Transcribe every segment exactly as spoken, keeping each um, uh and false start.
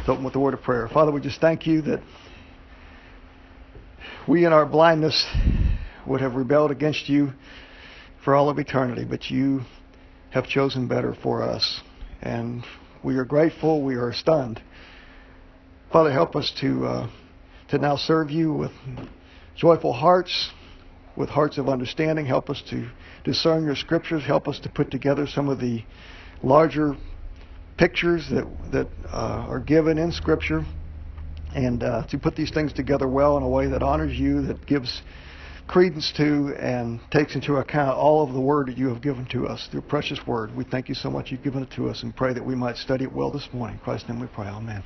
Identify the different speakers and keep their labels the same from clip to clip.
Speaker 1: Let's open with the word of prayer. Father, we just thank you that we in our blindness would have rebelled against you for all of eternity, but you have chosen better for us. And we are grateful. We are stunned. Father, help us to uh, to now serve you with joyful hearts, with hearts of understanding. Help us to discern your scriptures. Help us to put together some of the larger pictures that that uh, are given in Scripture, and uh, to put these things together well in a way that honors you, that gives credence to and takes into account all of the word that you have given to us, your precious word. We thank you so much you've given it to us, and pray that we might study it well this morning. In Christ's name we pray. Amen.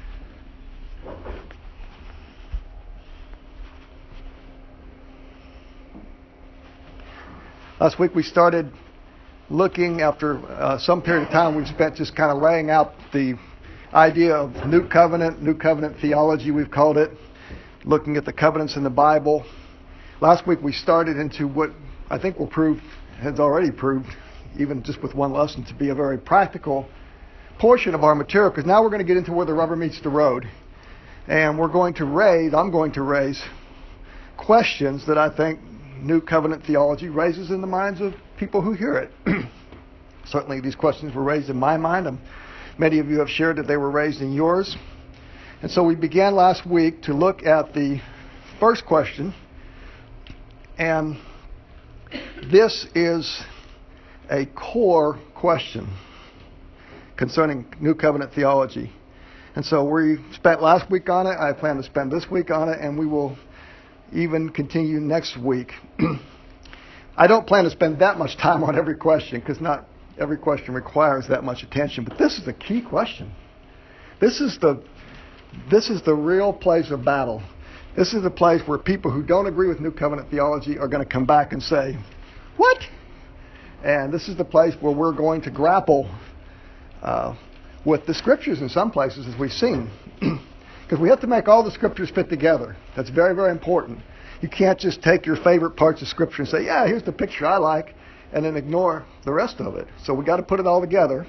Speaker 1: Last week we started looking, after uh, some period of time we've spent just kind of laying out the idea of New Covenant, New Covenant theology we've called it, looking at the covenants in the Bible. Last week we started into what I think will prove, has already proved, even just with one lesson, to be a very practical portion of our material, because now we're going to get into where the rubber meets the road. And we're going to raise, I'm going to raise questions that I think New Covenant theology raises in the minds of people who hear it. Certainly these questions were raised in my mind, and many of you have shared that they were raised in yours. And so we began last week to look at the first question, and this is a core question concerning New Covenant theology. And so we spent last week on it. I plan to spend this week on it, and we will even continue next week. I don't plan to spend that much time on every question, because not every question requires that much attention. But this is a key question. This is the this is the real place of battle. This is the place where people who don't agree with New Covenant theology are going to come back and say, "What?" And this is the place where we're going to grapple uh, with the Scriptures in some places, as we've seen. Because we have to make all the Scriptures fit together. That's very, very important. You can't just take your favorite parts of Scripture and say, yeah, here's the picture I like, and then ignore the rest of it. So we got to put it all together.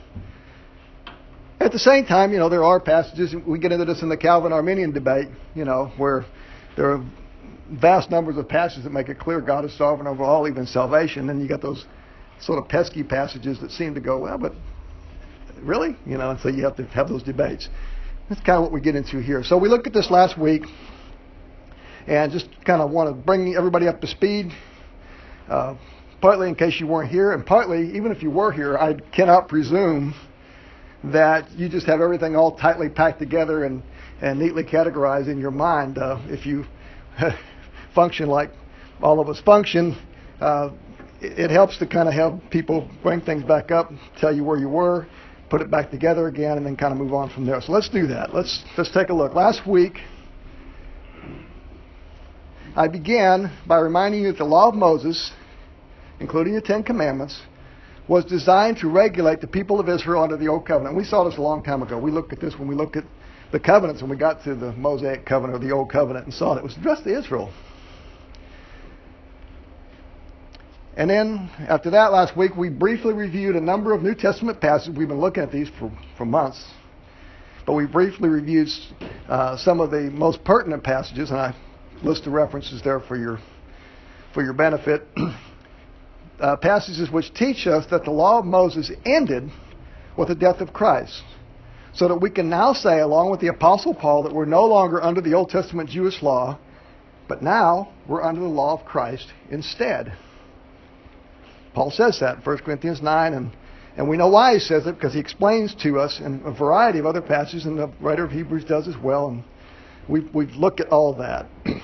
Speaker 1: At the same time, you know, there are passages, we get into this in the Calvin-Arminian debate, you know, where there are vast numbers of passages that make it clear God is sovereign over all, even salvation. Then you got those sort of pesky passages that seem to go, well, but really? You know, and so you have to have those debates. That's kind of what we get into here. So we looked at this last week, and just kind of want to bring everybody up to speed, uh, partly in case you weren't here, and partly, even if you were here, I cannot presume that you just have everything all tightly packed together and, and neatly categorized in your mind. Uh, if you function like all of us function, uh, it, it helps to kind of help people bring things back up, tell you where you were, put it back together again, and then kind of move on from there. So let's do that. Let's let's take a look. Last week, I began by reminding you that the law of Moses, including the Ten Commandments, was designed to regulate the people of Israel under the Old Covenant. We saw this a long time ago. We looked at this when we looked at the covenants, when we got to the Mosaic Covenant or the Old Covenant, and saw that it was addressed to Israel. And then, after that, last week, we briefly reviewed a number of New Testament passages. We've been looking at these for, for months. But we briefly reviewed uh, some of the most pertinent passages, and I list the references there for your, for your benefit. uh, passages which teach us that the law of Moses ended with the death of Christ. So that we can now say, along with the Apostle Paul, that we're no longer under the Old Testament Jewish law, but now we're under the law of Christ instead. Paul says that in First Corinthians nine, and, and we know why he says it, because he explains to us in a variety of other passages, and the writer of Hebrews does as well, and we've, we've looked at all that.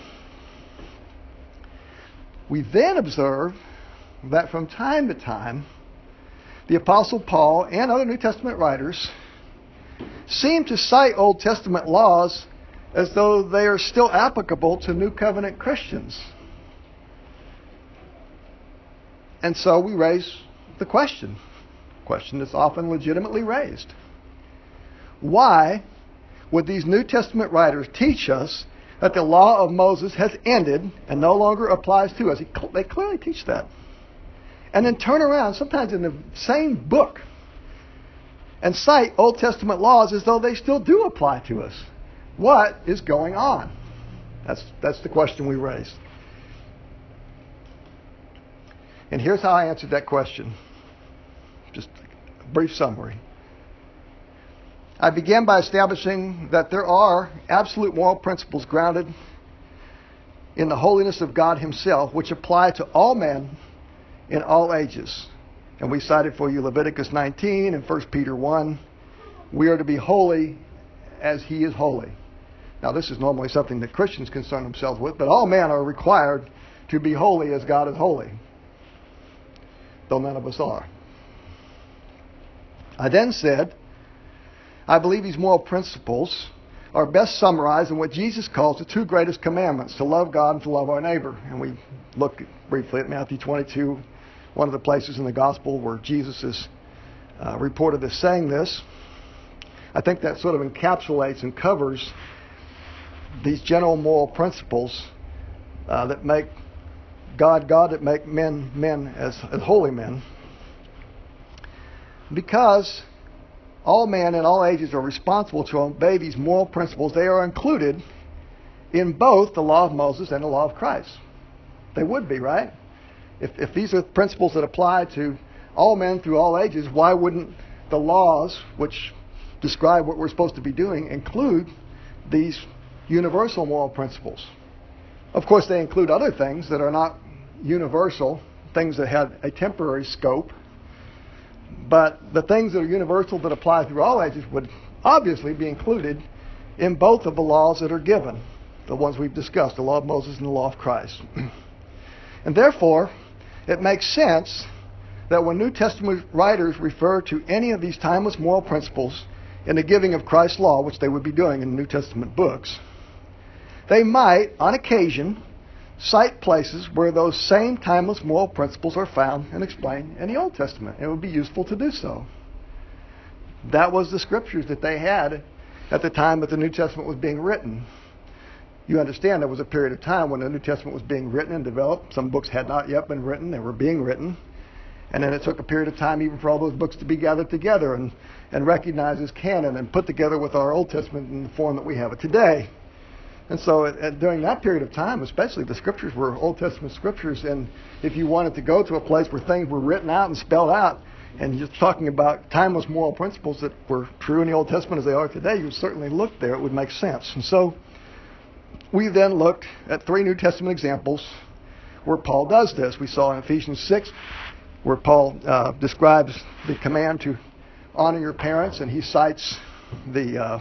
Speaker 1: We then observe that from time to time, the Apostle Paul and other New Testament writers seem to cite Old Testament laws as though they are still applicable to New Covenant Christians. And so we raise the question, a question that's often legitimately raised. Why would these New Testament writers teach us that the law of Moses has ended and no longer applies to us? They clearly teach that. And then turn around, sometimes in the same book, and cite Old Testament laws as though they still do apply to us. What is going on? That's, that's the question we raised. And here's how I answered that question. Just a brief summary. I began by establishing that there are absolute moral principles grounded in the holiness of God Himself, which apply to all men in all ages. And we cited for you Leviticus nineteen and First Peter one. We are to be holy as He is holy. Now, this is normally something that Christians concern themselves with, but all men are required to be holy as God is holy, though none of us are. I then said, I believe these moral principles are best summarized in what Jesus calls the two greatest commandments, to love God and to love our neighbor. And we looked briefly at Matthew twenty-two, one of the places in the gospel where Jesus is uh, reported as saying this. I think that sort of encapsulates and covers these general moral principles uh, that make God God, that make men men as, as holy men. Because all men in all ages are responsible to obey these moral principles, they are included in both the law of Moses and the law of Christ. They would be, right? If, if these are principles that apply to all men through all ages, why wouldn't the laws, which describe what we're supposed to be doing, include these universal moral principles? Of course, they include other things that are not universal, things that have a temporary scope. But the things that are universal that apply through all ages would obviously be included in both of the laws that are given, the ones we've discussed, the law of Moses and the law of Christ. And therefore, it makes sense that when New Testament writers refer to any of these timeless moral principles in the giving of Christ's law, which they would be doing in the New Testament books, they might, on occasion, cite places where those same timeless moral principles are found and explained in the Old Testament. It would be useful to do so. That was the scriptures that they had at the time that the New Testament was being written. You understand there was a period of time when the New Testament was being written and developed. Some books had not yet been written. They were being written. And then it took a period of time even for all those books to be gathered together and, and recognized as canon and put together with our Old Testament in the form that we have it today. And so at, at, during that period of time, especially, the scriptures were Old Testament scriptures. And if you wanted to go to a place where things were written out and spelled out, and you're talking about timeless moral principles that were true in the Old Testament as they are today, you would certainly look there. It would make sense. And so we then looked at three New Testament examples where Paul does this. We saw in Ephesians six, where Paul uh, describes the command to honor your parents, and he cites the uh,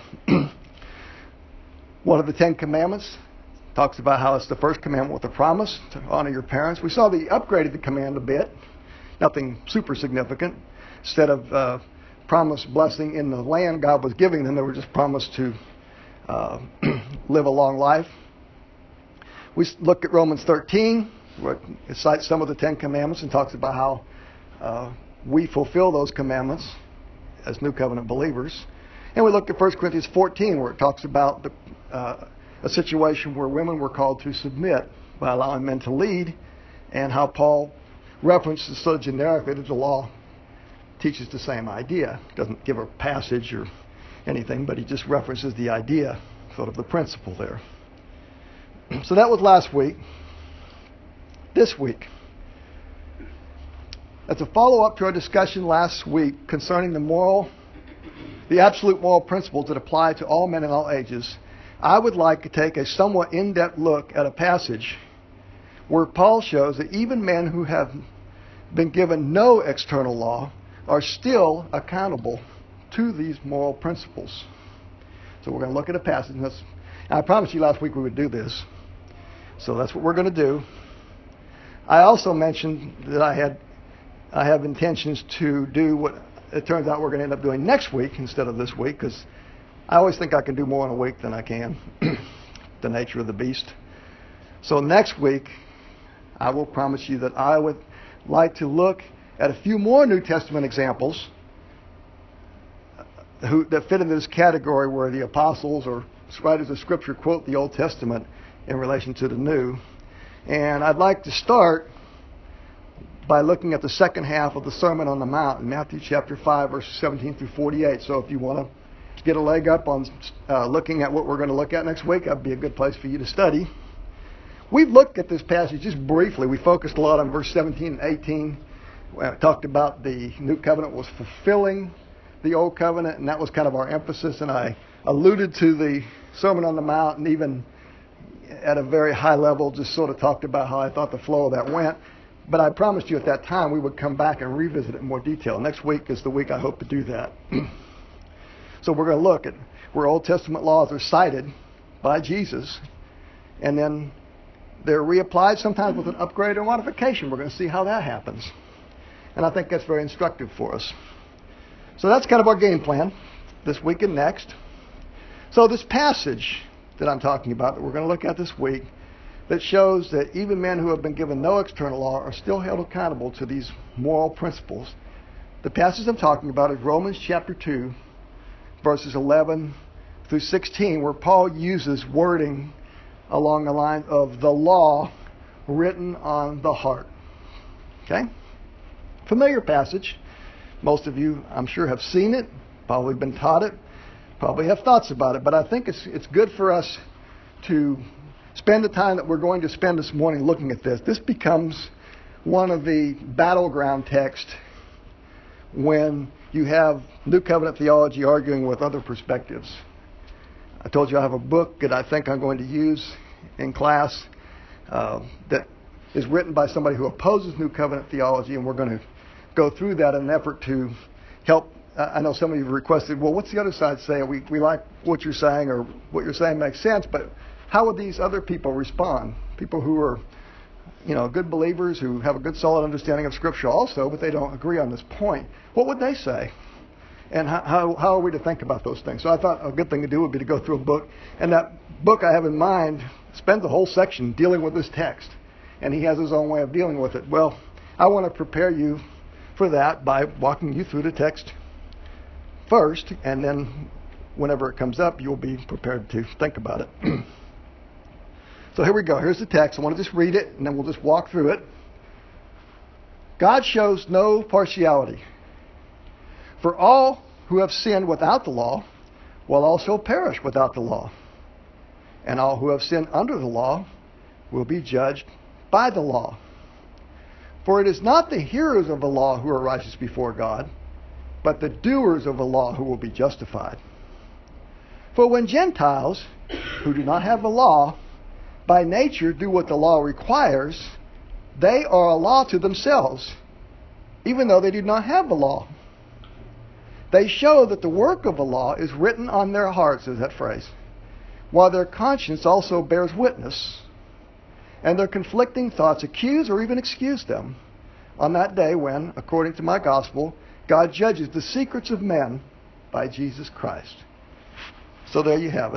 Speaker 1: one of the Ten Commandments. Talks about how it's the first commandment with a promise to honor your parents. We saw that he upgraded the command a bit. Nothing super significant. Instead of uh, promised blessing in the land God was giving them, they were just promised to uh, live a long life. We looked at Romans thirteen, where it cites some of the Ten Commandments and talks about how uh, we fulfill those commandments as New Covenant believers. And we looked at First Corinthians fourteen, where it talks about the, uh, a situation where women were called to submit by allowing men to lead, and how Paul references so generically that the law teaches the same idea. Doesn't give a passage or anything, but he just references the idea, sort of the principle there. So that was last week. This week, as a follow-up to our discussion last week concerning the moral, the absolute moral principles that apply to all men in all ages, I would like to take a somewhat in-depth look at a passage where Paul shows that even men who have been given no external law are still accountable to these moral principles. So we're going to look at a passage. And that's, and I promised you last week we would do this. So that's what we're going to do. I also mentioned that I had I have intentions to do what it turns out we're going to end up doing next week instead of this week, because I always think I can do more in a week than I can. The nature of the beast. So next week, I will promise you that I would like to look at a few more New Testament examples who, that fit into this category where the apostles or writers of Scripture quote the Old Testament in relation to the New. And I'd like to start by looking at the second half of the Sermon on the Mount in Matthew chapter five, verses seventeen through forty-eight. So if you want to get a leg up on uh, looking at what we're going to look at next week, that'd be a good place for you to study. We've looked at this passage just briefly. We focused a lot on verse seventeen and eighteen. We talked about the new covenant was fulfilling the old covenant, and that was kind of our emphasis. And I alluded to the Sermon on the Mount, and even at a very high level just sort of talked about how I thought the flow of that went. But I promised you at that time we would come back and revisit it in more detail. Next week is the week I hope to do that. So we're going to look at where Old Testament laws are cited by Jesus, and then they're reapplied sometimes with an upgrade or modification. We're going to see how that happens. And I think that's very instructive for us. So that's kind of our game plan this week and next. So this passage that I'm talking about that we're going to look at this week that shows that even men who have been given no external law are still held accountable to these moral principles. The passage I'm talking about is Romans chapter two, verses eleven through sixteen, where Paul uses wording along the line of the law written on the heart. Okay? Familiar passage. Most of you, I'm sure, have seen it, probably been taught it, probably have thoughts about it. But I think it's it's good for us to spend the time that we're going to spend this morning looking at this. This becomes one of the battleground texts when you have New Covenant theology arguing with other perspectives. I told you I have a book that I think I'm going to use in class uh, that is written by somebody who opposes New Covenant theology, and we're going to go through that in an effort to help. Uh, I know some of you have requested, well, what's the other side say? We, we like what you're saying, or what you're saying makes sense, but how would these other people respond? People who are, you know, good believers, who have a good solid understanding of Scripture also, but they don't agree on this point. What would they say? And how, how, how are we to think about those things? So I thought a good thing to do would be to go through a book. And that book I have in mind spends a whole section dealing with this text. And he has his own way of dealing with it. Well, I want to prepare you for that by walking you through the text first. And then whenever it comes up, you'll be prepared to think about it. So here we go. Here's the text. I want to just read it, and then we'll just walk through it. God shows no partiality. For all who have sinned without the law will also perish without the law. And all who have sinned under the law will be judged by the law. For it is not the hearers of the law who are righteous before God, but the doers of the law who will be justified. For when Gentiles, who do not have the law, by nature do what the law requires, they are a law to themselves, even though they do not have the law. They show that the work of the law is written on their hearts, is that phrase, while their conscience also bears witness, and their conflicting thoughts accuse or even excuse them on that day when, according to my gospel, God judges the secrets of men by Jesus Christ. So there you have it.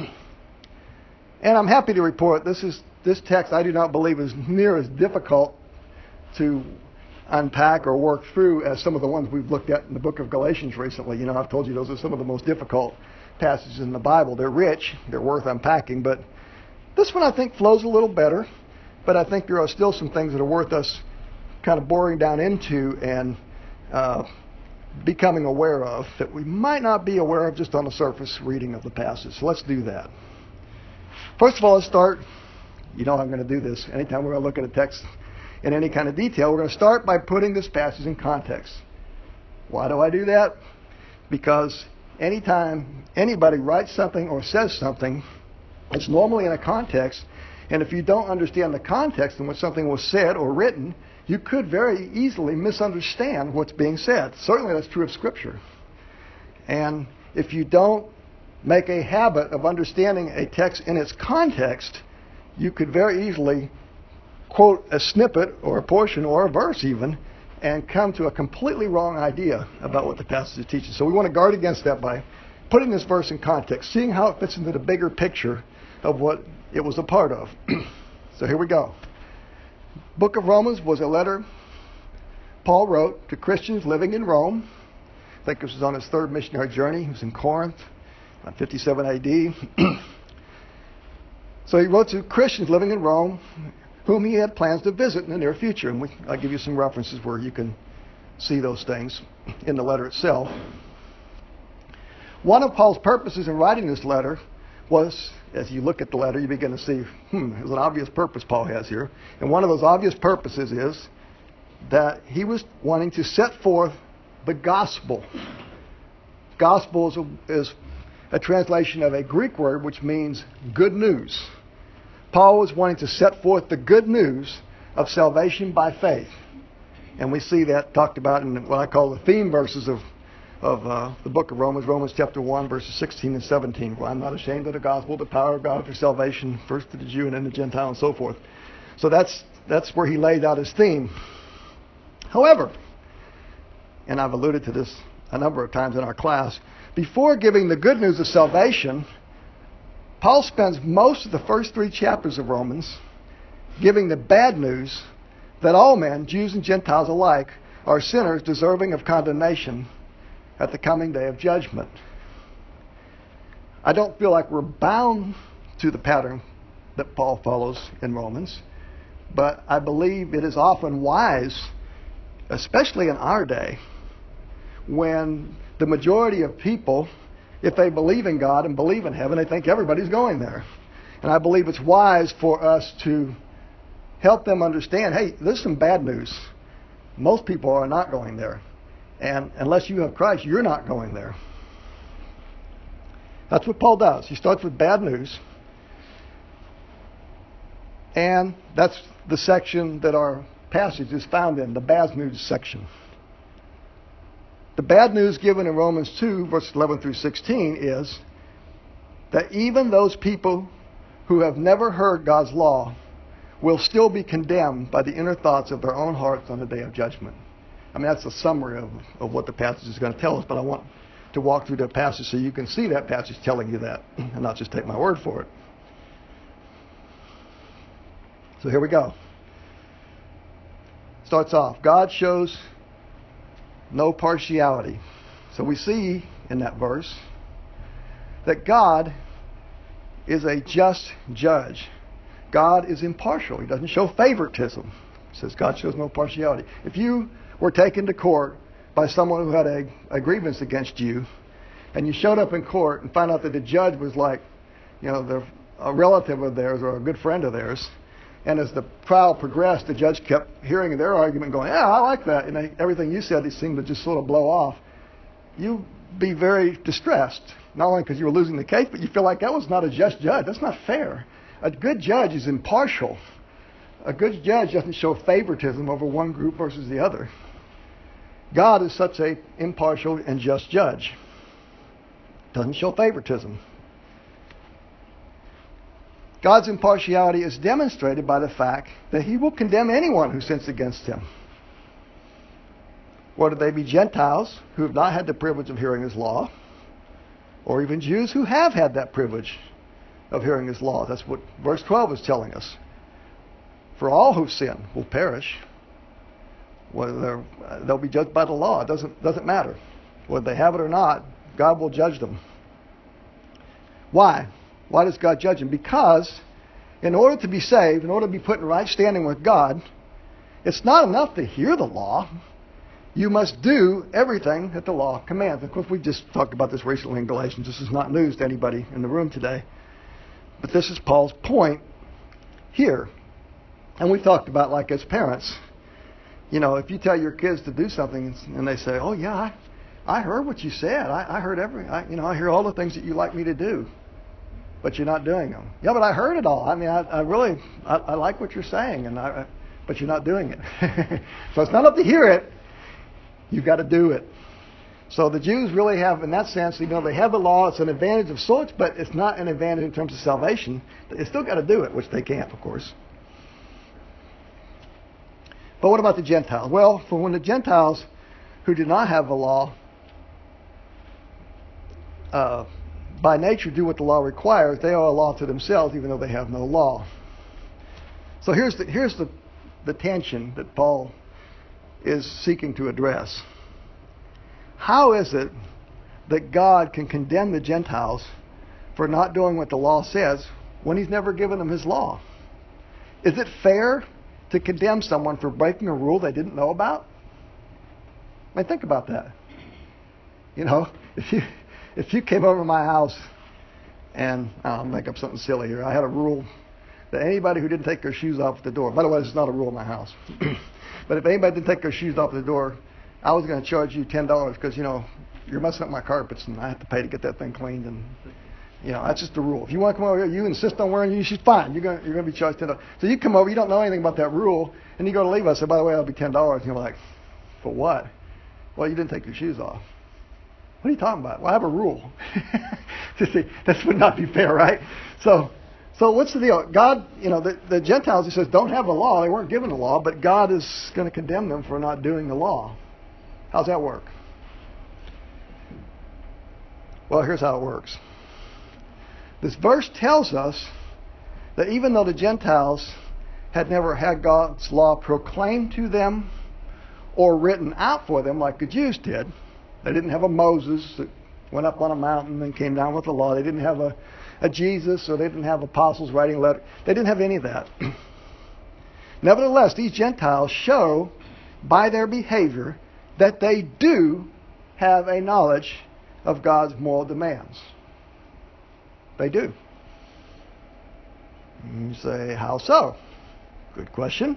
Speaker 1: And I'm happy to report this is this text I do not believe is near as difficult to unpack or work through as some of the ones we've looked at in the book of Galatians recently. You know, I've told you those are some of the most difficult passages in the Bible. They're rich, they're worth unpacking, but this one I think flows a little better. But I think there are still some things that are worth us kind of boring down into and uh, becoming aware of that we might not be aware of just on the surface reading of the passage. So let's do that. First of all, let's start. You know I'm going to do this. Anytime we're going to look at a text in any kind of detail, we're going to start by putting this passage in context. Why do I do that? Because anytime anybody writes something or says something, it's normally in a context, and if you don't understand the context in which something was said or written, you could very easily misunderstand what's being said. Certainly that's true of Scripture. And if you don't make a habit of understanding a text in its context, you could very easily quote a snippet or a portion or a verse even and come to a completely wrong idea about what the passage teaches. So we want to guard against that by putting this verse in context, seeing how it fits into the bigger picture of what it was a part of. So here we go. Book of Romans was a letter Paul wrote to Christians living in Rome. I think this was on his third missionary journey. He was in Corinth, about fifty-seven A D So he wrote to Christians living in Rome whom he had plans to visit in the near future. And we, I'll give you some references where you can see those things in the letter itself. One of Paul's purposes in writing this letter was, as you look at the letter, you begin to see, hmm, there's an obvious purpose Paul has here. And one of those obvious purposes is that he was wanting to set forth the gospel. Gospel is a, is a translation of a Greek word which means good news. Paul was wanting to set forth the good news of salvation by faith. And we see that talked about in what I call the theme verses of, of uh, the book of Romans, Romans chapter one, verses sixteen and seventeen. For I'm not ashamed of the gospel, the power of God for salvation, first to the Jew and then the Gentile and so forth. So that's that's where he laid out his theme. However, and I've alluded to this a number of times in our class, before giving the good news of salvation, Paul spends most of the first three chapters of Romans giving the bad news that all men, Jews and Gentiles alike, are sinners deserving of condemnation at the coming day of judgment. I don't feel like we're bound to the pattern that Paul follows in Romans, but I believe it is often wise, especially in our day, when the majority of people, if they believe in God and believe in heaven, they think everybody's going there. And I believe it's wise for us to help them understand, hey, there's some bad news. Most people are not going there. And unless you have Christ, you're not going there. That's what Paul does. He starts with bad news. And that's the section that our passage is found in, the bad news section. The bad news given in Romans two, verses eleven through sixteen is that even those people who have never heard God's law will still be condemned by the inner thoughts of their own hearts on the day of judgment. I mean, that's a summary of, of what the passage is going to tell us, but I want to walk through the passage so you can see that passage telling you that and not just take my word for it. So here we go. Starts off, God shows no partiality. So we see in that verse that God is a just judge. God is impartial. He doesn't show favoritism. It says God shows no partiality. If you were taken to court by someone who had a, a grievance against you, and you showed up in court and found out that the judge was like, you know, the, a relative of theirs or a good friend of theirs, and as the trial progressed, the judge kept hearing their argument going, yeah, I like that. And they, everything you said, they seemed to just sort of blow off. You'd be very distressed, not only because you were losing the case, but you feel like that was not a just judge. That's not fair. A good judge is impartial. A good judge doesn't show favoritism over one group versus the other. God is such an impartial and just judge. Doesn't show favoritism. God's impartiality is demonstrated by the fact that he will condemn anyone who sins against him. Whether they be Gentiles who have not had the privilege of hearing his law, or even Jews who have had that privilege of hearing his law. That's what verse twelve is telling us. For all who sin will perish. Whether they'll be judged by the law. It doesn't, doesn't matter. Whether they have it or not, God will judge them. Why? Why does God judge them? Because in order to be saved, in order to be put in right standing with God, it's not enough to hear the law. You must do everything that the law commands. Of course, we just talked about this recently in Galatians. This is not news to anybody in the room today. But this is Paul's point here. And we talked about, like as parents, you know, if you tell your kids to do something and they say, oh yeah, I, I heard what you said. I, I heard every, I, you know, I hear all the things that you like me to do. But you're not doing them. Yeah, but I heard it all. I mean, I, I really, I, I like what you're saying, and I, but you're not doing it. So it's not up to hear it. You've got to do it. So the Jews really have, in that sense, you know, they have the law. It's an advantage of sorts, but it's not an advantage in terms of salvation. They still got to do it, which they can't, of course. But what about the Gentiles? Well, for when the Gentiles who do not have the law, uh, by nature do what the law requires, they are a law to themselves, even though they have no law. So here's the, here's the, the tension that Paul is seeking to address. How is it that God can condemn the Gentiles for not doing what the law says when he's never given them his law? Is it fair to condemn someone for breaking a rule they didn't know about? I mean, think about that. You know, if you if you came over to my house and I'll make up something silly here. I had a rule that anybody who didn't take their shoes off at the door. By the way, this is not a rule in my house. But if anybody didn't take their shoes off at the door, I was going to charge you ten dollars because, you know, you're messing up my carpets and I have to pay to get that thing cleaned. And, you know, that's just the rule. If you want to come over here, you insist on wearing your shoes, fine. You're going to, you're going to be charged ten dollars. So you come over, you don't know anything about that rule, and you go to leave us. So, by the way, it'll be ten dollars. And you're like, for what? Well, you didn't take your shoes off. What are you talking about? Well, I have a rule. See, this would not be fair, right? So, so what's the deal? God, you know, the, the Gentiles, he says, don't have the law. They weren't given the law, but God is going to condemn them for not doing the law. How's that work? Well, here's how it works. This verse tells us that even though the Gentiles had never had God's law proclaimed to them or written out for them like the Jews did, they didn't have a Moses that went up on a mountain and came down with the law. They didn't have a, a Jesus, or they didn't have apostles writing letters. They didn't have any of that. Nevertheless, these Gentiles show by their behavior that they do have a knowledge of God's moral demands. They do. You say, how so? Good question.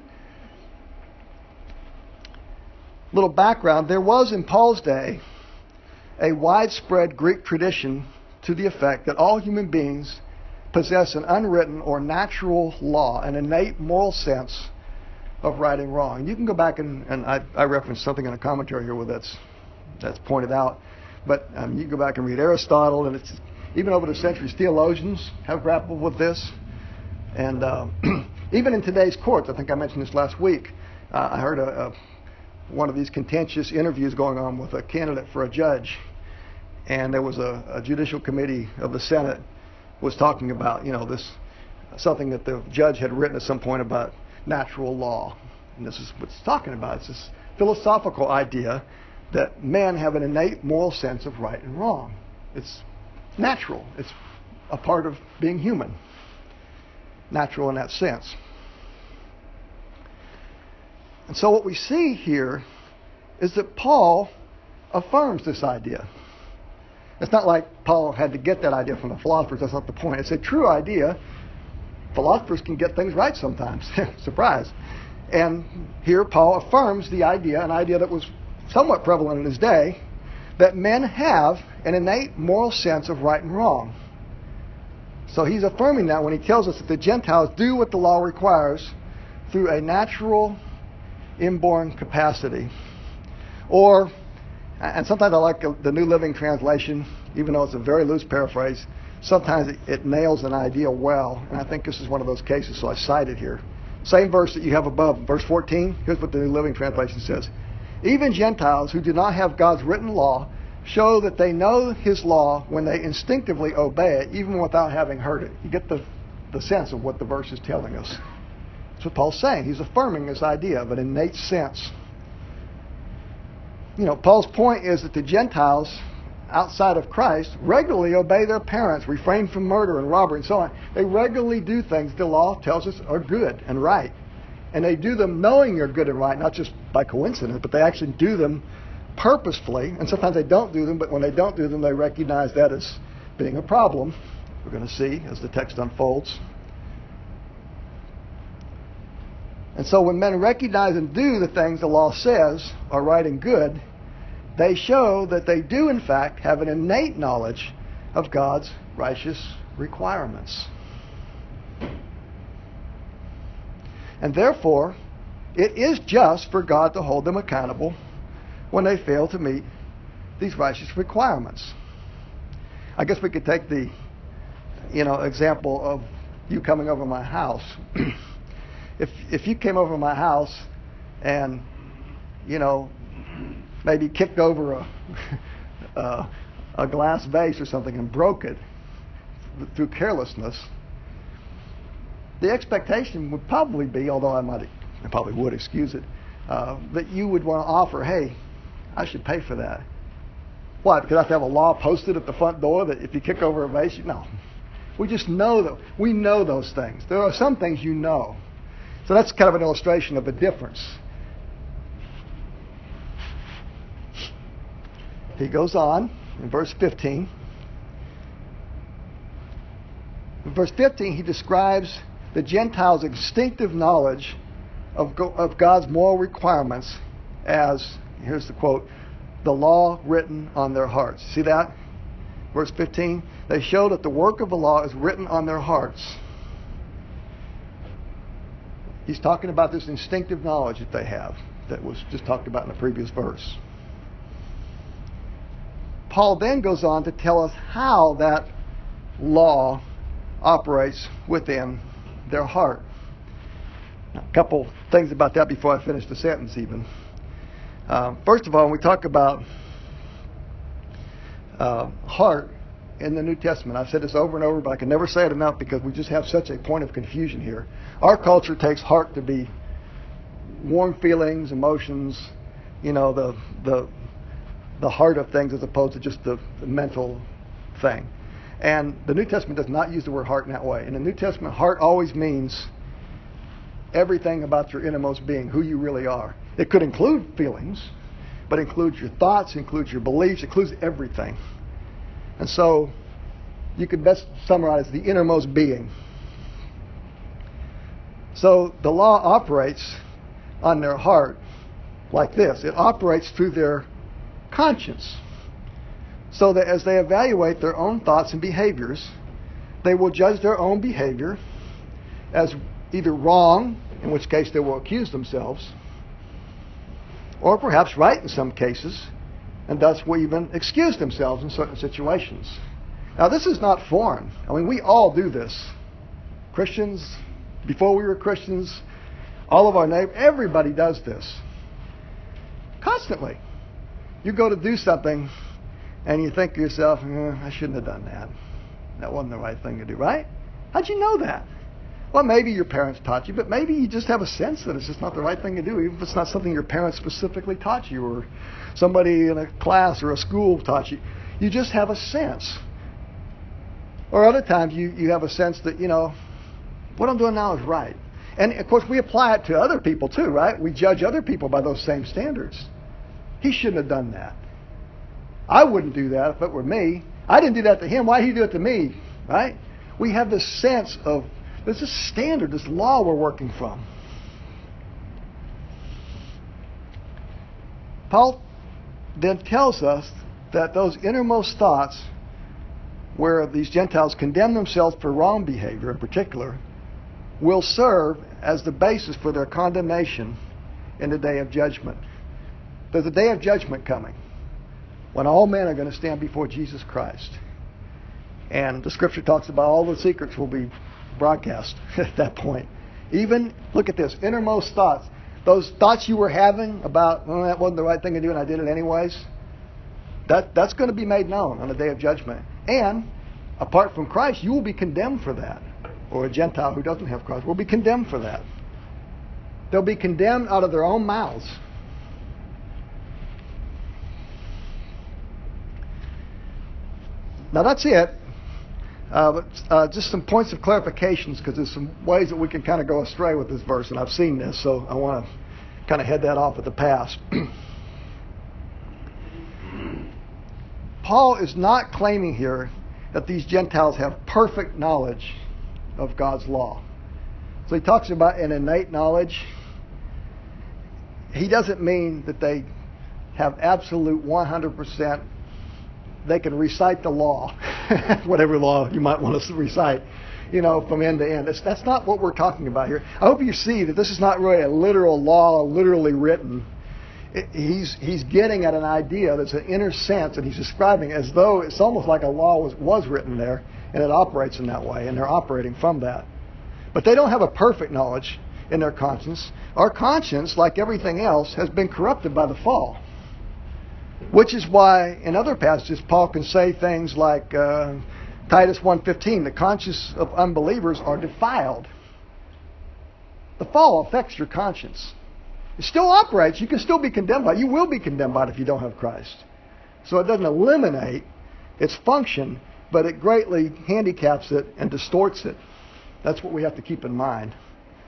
Speaker 1: Little background, there was in Paul's day a widespread Greek tradition to the effect that all human beings possess an unwritten or natural law, an innate moral sense of right and wrong. You can go back and, and I, I referenced something in a commentary here where that's that's pointed out, but um, you can go back and read Aristotle, and it's even over the centuries theologians have grappled with this, and uh, even in today's courts. I think I mentioned this last week. Uh, I heard a, a one of these contentious interviews going on with a candidate for a judge, and there was a, a judicial committee of the Senate was talking about, you know, this something that the judge had written at some point about natural law, and this is what it's talking about. It's this philosophical idea that men have an innate moral sense of right and wrong. It's natural. It's a part of being human. Natural in that sense. And so what we see here is that Paul affirms this idea. It's not like Paul had to get that idea from the philosophers. That's not the point. It's a true idea. Philosophers can get things right sometimes. Surprise. And here Paul affirms the idea, an idea that was somewhat prevalent in his day, that men have an innate moral sense of right and wrong. So he's affirming that when he tells us that the Gentiles do what the law requires through a natural inborn capacity. Or, and sometimes I like the New Living Translation, even though it's a very loose paraphrase, sometimes it, it nails an idea well, and I think this is one of those cases, so I cite it here. Same verse that you have above, verse fourteen, here's what the New Living Translation says. Even Gentiles who do not have God's written law show that they know His law when they instinctively obey it, even without having heard it. You get the, the sense of what the verse is telling us. That's what Paul's saying. He's affirming this idea of an innate sense. You know, Paul's point is that the Gentiles outside of Christ regularly obey their parents, refrain from murder and robbery and so on. They regularly do things the law tells us are good and right. And they do them knowing they're good and right, not just by coincidence, but they actually do them purposefully. And sometimes they don't do them, but when they don't do them, they recognize that as being a problem. We're going to see as the text unfolds. And so when men recognize and do the things the law says are right and good, they show that they do in fact have an innate knowledge of God's righteous requirements. And therefore, it is just for God to hold them accountable when they fail to meet these righteous requirements. I guess we could take the, you know, example of you coming over my house. If if you came over my house and, you know, maybe kicked over a uh, a glass vase or something and broke it through carelessness, the expectation would probably be, although I might, I probably would excuse it, uh, that you would want to offer, hey, I should pay for that. Why? Because I have to have a law posted at the front door that if you kick over a vase, you, no. We just know that. We know those things. There are some things you know. So that's kind of an illustration of a difference. He goes on in verse fifteen. In verse fifteen, he describes the Gentiles' instinctive knowledge of, of God's moral requirements as, here's the quote, the law written on their hearts. See that? Verse fifteen, they show that the work of the law is written on their hearts. He's talking about this instinctive knowledge that they have that was just talked about in the previous verse. Paul then goes on to tell us how that law operates within their heart. Now, a couple things about that before I finish the sentence even. Uh, first of all, when we talk about uh, heart in the New Testament, I've said this over and over, but I can never say it enough because we just have such a point of confusion here. Our culture takes heart to be warm feelings, emotions, you know, the the the heart of things as opposed to just the, the mental thing. And the New Testament does not use the word heart in that way. In the New Testament, heart always means everything about your innermost being, who you really are. It could include feelings, but includes your thoughts, includes your beliefs, includes everything. And so you could best summarize the innermost being. So the law operates on their heart like this. It operates through their conscience. So that as they evaluate their own thoughts and behaviors, they will judge their own behavior as either wrong, in which case they will accuse themselves, or perhaps right in some cases, and thus will even excuse themselves in certain situations. Now, this is not foreign. I mean, we all do this. Christians, before we were Christians, all of our neighbors, everybody does this. Constantly. You go to do something, and you think to yourself, eh, I shouldn't have done that. That wasn't the right thing to do, right? How'd you know that? Well, maybe your parents taught you, but maybe you just have a sense that it's just not the right thing to do, even if it's not something your parents specifically taught you, or somebody in a class or a school taught you. You just have a sense. Or other times you, you have a sense that, you know, what I'm doing now is right. And, of course, we apply it to other people, too, right? We judge other people by those same standards. He shouldn't have done that. I wouldn't do that if it were me. I didn't do that to him. Why did he do it to me? Right? We have this sense of, there's this standard, this law we're working from. Paul then tells us that those innermost thoughts, where these Gentiles condemn themselves for wrong behavior in particular, will serve as the basis for their condemnation in the day of judgment. There's a day of judgment coming when all men are going to stand before Jesus Christ. And the scripture talks about all the secrets will be broadcast at that point. Even, look at this, innermost thoughts. Those thoughts you were having about, well, that wasn't the right thing to do and I did it anyways, that, that's going to be made known on the day of judgment. And apart from Christ, you will be condemned for that. Or a Gentile who doesn't have Christ will be condemned for that. They'll be condemned out of their own mouths. Now that's it. Uh, but uh, just some points of clarifications, because there's some ways that we can kind of go astray with this verse, and I've seen this, so I want to kind of head that off at the pass. Paul is not claiming here that these Gentiles have perfect knowledge of God's law. So he talks about an innate knowledge. He doesn't mean that they have absolute one hundred percent. They can recite the law, whatever law you might want to recite, you know, from end to end. It's, that's not what we're talking about here. I hope you see that this is not really a literal law, literally written. It, he's he's getting at an idea that's an inner sense, and he's describing as though it's almost like a law was, was written there, and it operates in that way, and they're operating from that. But they don't have a perfect knowledge in their conscience. Our conscience, like everything else, has been corrupted by the fall. Which is why in other passages Paul can say things like uh, Titus one fifteen, the conscience of unbelievers are defiled. The fall affects your conscience. It still operates. You can still be condemned by it. You will be condemned by it if you don't have Christ. So it doesn't eliminate its function, but it greatly handicaps it and distorts it. That's what we have to keep in mind.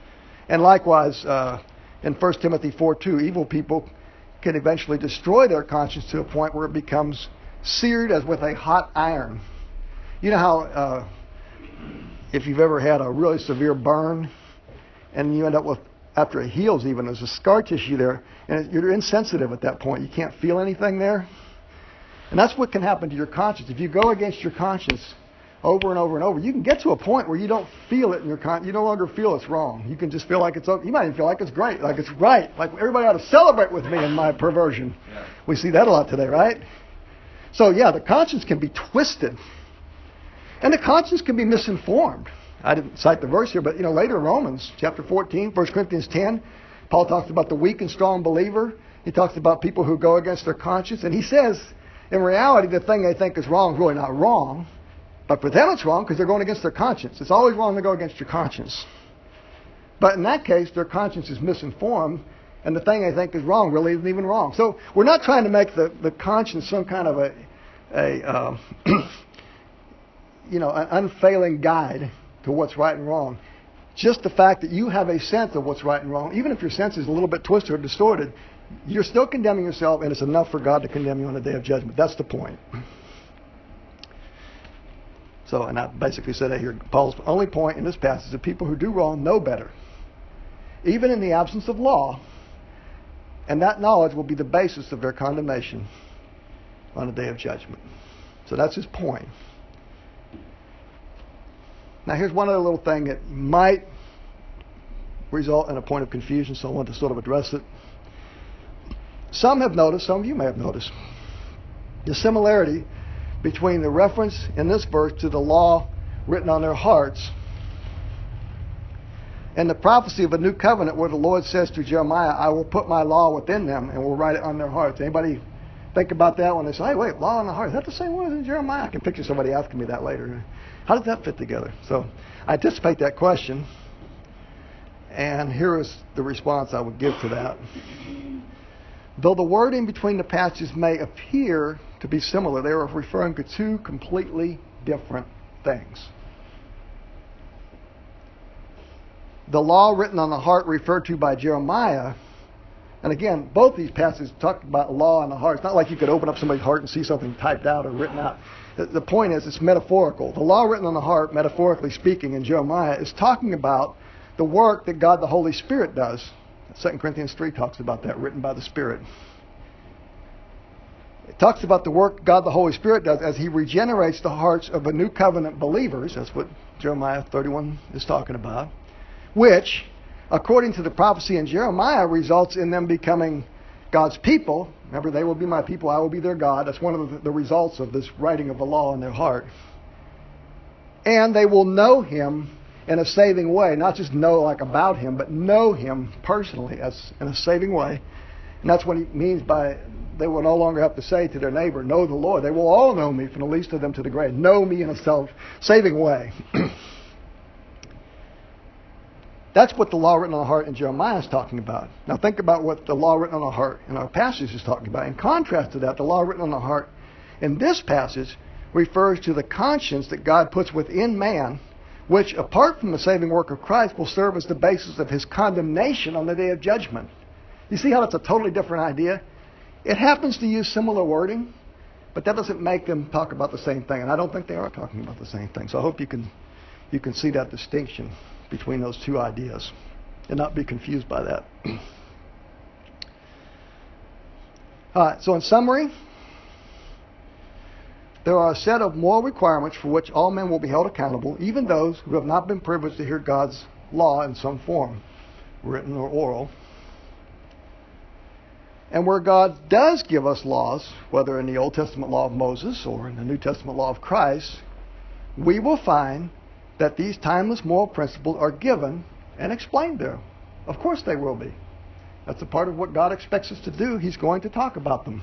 Speaker 1: And likewise, uh, in First Timothy four two, evil people can eventually destroy their conscience to a point where it becomes seared as with a hot iron. You know how uh, if you've ever had a really severe burn and you end up with, after it heals even, there's a scar tissue there, and you're insensitive at that point. You can't feel anything there. And that's what can happen to your conscience. If you go against your conscience over and over and over, you can get to a point where you don't feel it in your con- you no longer feel it's wrong. You can just feel like it's okay. You might even feel like it's great, like it's right, like everybody ought to celebrate with me in my perversion. Yeah. We see that a lot today, right? So yeah, the conscience can be twisted, and the conscience can be misinformed. I didn't cite the verse here, but you know, later in Romans chapter fourteen, First Corinthians ten, Paul talks about the weak and strong believer. He talks about people who go against their conscience, and he says, in reality, the thing they think is wrong is really not wrong. But for them it's wrong because they're going against their conscience. It's always wrong to go against your conscience. But in that case, their conscience is misinformed, and the thing they think is wrong really isn't even wrong. So we're not trying to make the, the conscience some kind of a, a uh, you know, an unfailing guide to what's right and wrong. Just the fact that you have a sense of what's right and wrong, even if your sense is a little bit twisted or distorted, you're still condemning yourself, and it's enough for God to condemn you on the day of judgment. That's the point. So, and I basically said that here. Paul's only point in this passage is that people who do wrong know better, even in the absence of law, and that knowledge will be the basis of their condemnation on the day of judgment. So that's his point. Now here's one other little thing that might result in a point of confusion, so I want to sort of address it. Some have noticed, some of you may have noticed, the similarity between the reference in this verse to the law written on their hearts and the prophecy of a new covenant where the Lord says to Jeremiah, I will put my law within them and will write it on their hearts. Anybody think about that when they say, hey, wait, law on the heart, is that the same one as in Jeremiah? I can picture somebody asking me that later. How does that fit together? So I anticipate that question, and here is the response I would give to that. Though the wording between the passages may appear to be similar, they are referring to two completely different things. The law written on the heart referred to by Jeremiah, and again, both these passages talk about law on the heart. It's not like you could open up somebody's heart and see something typed out or written out. The point is, it's metaphorical. The law written on the heart, metaphorically speaking, in Jeremiah, is talking about the work that God the Holy Spirit does. Second Corinthians three talks about that, written by the Spirit. It talks about the work God the Holy Spirit does as He regenerates the hearts of the new covenant believers. That's what Jeremiah thirty-one is talking about. Which, according to the prophecy in Jeremiah, results in them becoming God's people. Remember, they will be my people, I will be their God. That's one of the, the results of this writing of the law in their heart. And they will know Him in a saving way. Not just know like about Him, but know Him personally as in a saving way. And that's what He means by they will no longer have to say to their neighbor, know the Lord. They will all know me, from the least of them to the great. Know me in a self-saving way. That's what the law written on the heart in Jeremiah is talking about. Now think about what the law written on the heart in our passage is talking about. In contrast to that, the law written on the heart in this passage refers to the conscience that God puts within man, which, apart from the saving work of Christ, will serve as the basis of His condemnation on the day of judgment. You see how that's a totally different idea? It happens to use similar wording, but that doesn't make them talk about the same thing. And I don't think they are talking about the same thing. So I hope you can you can see that distinction between those two ideas and not be confused by that. All right, so in summary, there are a set of moral requirements for which all men will be held accountable, even those who have not been privileged to hear God's law in some form, written or oral. And where God does give us laws, whether in the Old Testament law of Moses or in the New Testament law of Christ, we will find that these timeless moral principles are given and explained there. Of course they will be. That's a part of what God expects us to do. He's going to talk about them.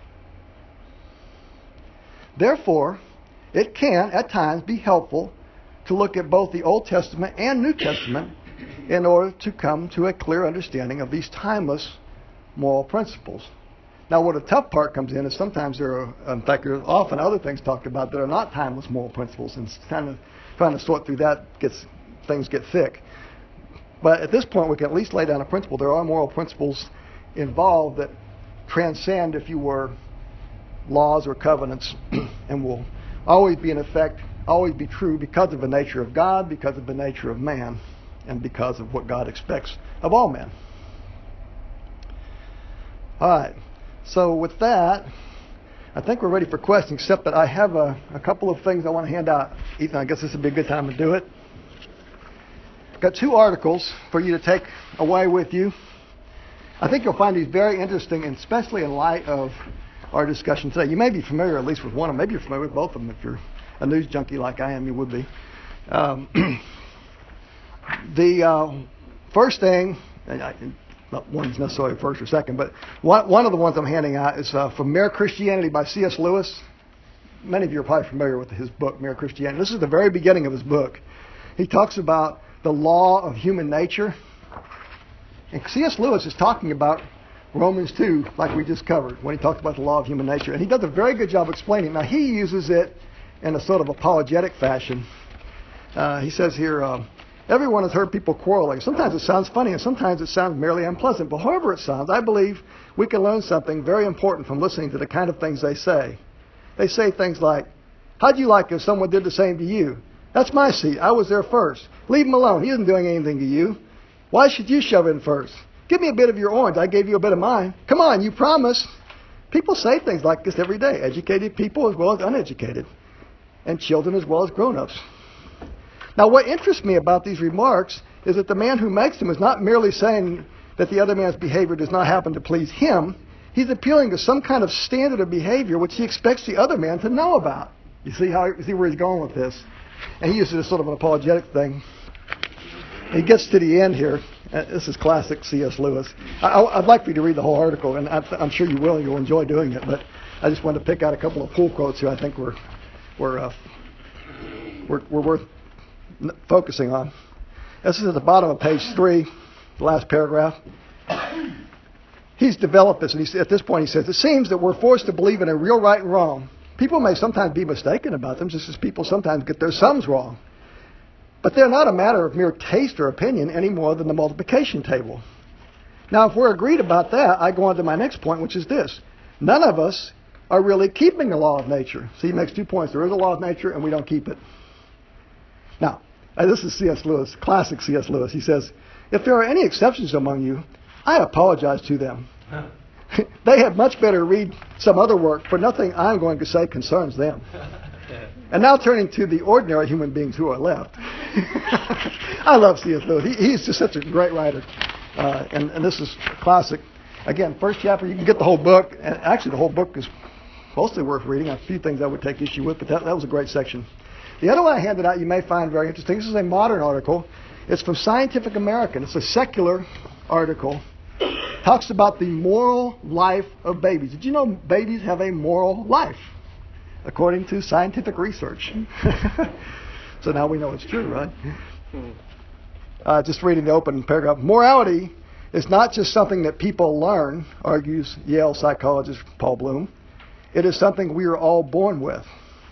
Speaker 1: Therefore, it can, at times, be helpful to look at both the Old Testament and New Testament in order to come to a clear understanding of these timeless moral principles. Now, where the tough part comes in is sometimes there are, in fact, there are often other things talked about that are not timeless moral principles, and kind of trying to sort through that gets things get thick. But at this point, we can at least lay down a principle. There are moral principles involved that transcend, if you were, laws or covenants, and will always be in effect, always be true because of the nature of God, because of the nature of man, and because of what God expects of all men. All right. So with that, I think we're ready for questions, except that I have a, a couple of things I want to hand out. Ethan, I guess this would be a good time to do it. I've got two articles for you to take away with you. I think you'll find these very interesting, and especially in light of our discussion today. You may be familiar at least with one of them. Maybe you're familiar with both of them. If you're a news junkie like I am, you would be. Um, the uh, first thing, and I, not one's necessarily first or second, but one, one of the ones I'm handing out is uh, from Mere Christianity by C S Lewis. Many of you are probably familiar with his book, Mere Christianity. This is the very beginning of his book. He talks about the law of human nature. And C S Lewis is talking about Romans two, like we just covered, when he talked about the law of human nature. And he does a very good job explaining it. Now, he uses it in a sort of apologetic fashion. Uh, he says here, uh, everyone has heard people quarreling. Sometimes it sounds funny, and sometimes it sounds merely unpleasant. But however it sounds, I believe we can learn something very important from listening to the kind of things they say. They say things like, how'd you like if someone did the same to you? That's my seat. I was there first. Leave him alone. He isn't doing anything to you. Why should you shove in first? Give me a bit of your orange. I gave you a bit of mine. Come on, you promised. People say things like this every day. Educated people as well as uneducated. And children as well as grown-ups. Now, what interests me about these remarks is that the man who makes them is not merely saying that the other man's behavior does not happen to please him. He's appealing to some kind of standard of behavior which he expects the other man to know about. You see how you see where he's going with this? And he uses this sort of an apologetic thing. He gets to the end here. Uh, this is classic C S Lewis. I, I'd like for you to read the whole article, and I, I'm sure you will, and you'll enjoy doing it. But I just wanted to pick out a couple of pull quotes here I think we're we're uh, we're, we're worth focusing on. This is at the bottom of page three, the last paragraph. He's developed this, and he's, at this point he says, it seems that we're forced to believe in a real right and wrong. People may sometimes be mistaken about them, just as people sometimes get their sums wrong. But they're not a matter of mere taste or opinion any more than the multiplication table. Now, if we're agreed about that, I go on to my next point, which is this. None of us are really keeping the law of nature. See, he makes two points. There is a law of nature, and we don't keep it. Now, this is C S Lewis, classic C S Lewis. He says, if there are any exceptions among you, I apologize to them. They had much better read some other work, for nothing I'm going to say concerns them. And now turning to the ordinary human beings who are left. I love C S Lewis. He, he's just such a great writer. Uh, and, and this is classic. Again, first chapter, you can get the whole book. And actually, the whole book is mostly worth reading. A few things I would take issue with, but that, that was a great section. The other one I handed out you may find very interesting. This is a modern article. It's from Scientific American. It's a secular article. Talks about the moral life of babies. Did you know babies have a moral life? According to scientific research. So now we know it's true, right? Uh, just reading the open paragraph. Morality is not just something that people learn, argues Yale psychologist Paul Bloom. It is something we are all born with.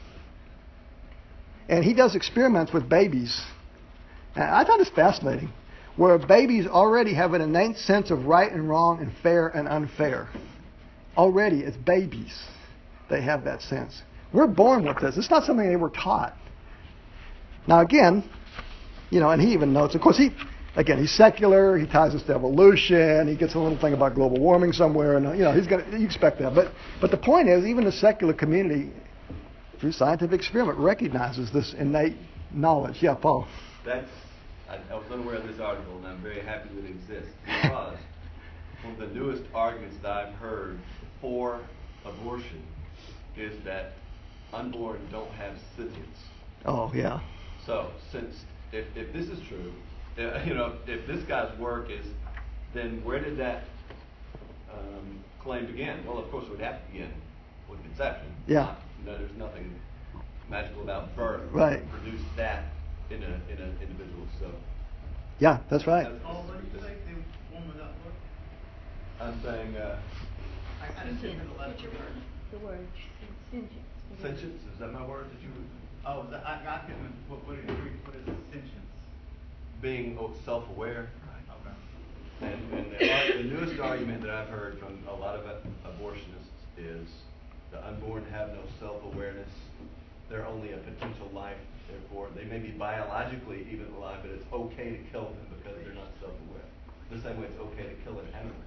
Speaker 1: And he does experiments with babies. And I thought it's fascinating. Where babies already have an innate sense of right and wrong and fair and unfair. Already, as babies, they have that sense. We're born with this. It's not something they were taught. Now again, you know, and he even notes, of course, he, again, he's secular. He ties this to evolution. He gets a little thing about global warming somewhere, and you know, he's got. You expect that, but but the point is, even the secular community, through scientific experiment, recognizes this innate knowledge. Yeah, Paul.
Speaker 2: That's. I, I was unaware of this article, and I'm very happy that it exists because one of the newest arguments that I've heard for abortion is that unborn don't have sentience.
Speaker 1: Oh, yeah.
Speaker 2: So, since if, if this is true, uh, you know, if this guy's work is, then where did that um, claim begin? Well, of course, it would have to begin with conception.
Speaker 1: Yeah.
Speaker 2: Not, no, there's nothing magical about birth.
Speaker 1: Right.
Speaker 2: To produce that in a in an individual. So.
Speaker 1: Yeah, that's right.
Speaker 2: That's,
Speaker 3: oh, what did you say? The one without what?
Speaker 2: I'm saying. Uh,
Speaker 3: I, I didn't hear the last word.
Speaker 4: The word sentience.
Speaker 2: Sentience, is that my word? Did you?
Speaker 3: Oh, the, I got him. What, what, is, what is sentience?
Speaker 2: being o- self-aware.
Speaker 3: Okay.
Speaker 2: And, and the, ar- the newest argument that I've heard from a lot of a- abortionists is the unborn have no self-awareness. They're only a potential life. Therefore, they may be biologically even alive, but it's okay to kill them because they're not self-aware. The same way it's okay to kill an animal.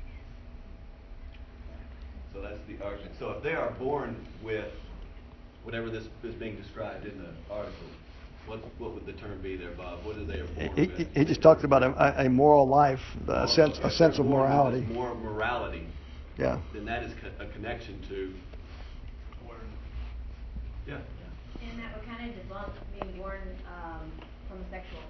Speaker 2: So that's the argument. So if they are born with whatever this is being described in the article, what what would the term be there, Bob? What are they are born
Speaker 1: He,
Speaker 2: with?
Speaker 1: he, he just talked about a, a moral life, a
Speaker 2: Oh,
Speaker 1: sense,
Speaker 2: okay.
Speaker 1: a sense
Speaker 2: They're
Speaker 1: of
Speaker 2: born with
Speaker 1: morality.
Speaker 2: this moral morality.
Speaker 1: Yeah.
Speaker 2: Then that is co- a connection to. Yeah.
Speaker 5: And that would kind of debunk being born um, homosexual.